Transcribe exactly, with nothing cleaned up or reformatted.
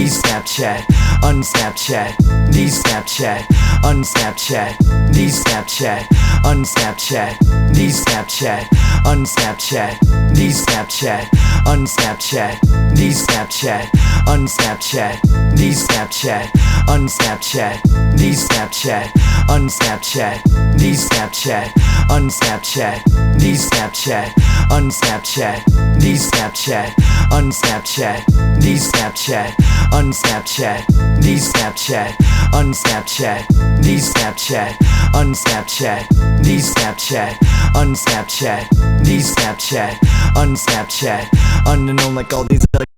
knees Snapchat, unsnapchat, knees Snapchat, unsnapchat, knees Snapchat, unsnapchat, knees Snapchat, unsnapchat, knees Snapchat, unsnapchat, knees Snapchat, unsnapchat, knees Snapchat, unsnapchat, knees Snapchat, unsnapchat, knees Snapchat, unsnapchat, knees Snapchat, unsnapchat, knees Snapchat, unsnapchat, knees Snapchat, unsnapchat, knees Snapchat, unsnapchat, knees Snapchat, unsnapchat, knees Snapchat, unsnapchat, knees Snapchat, unsnapchat, unknown like all these other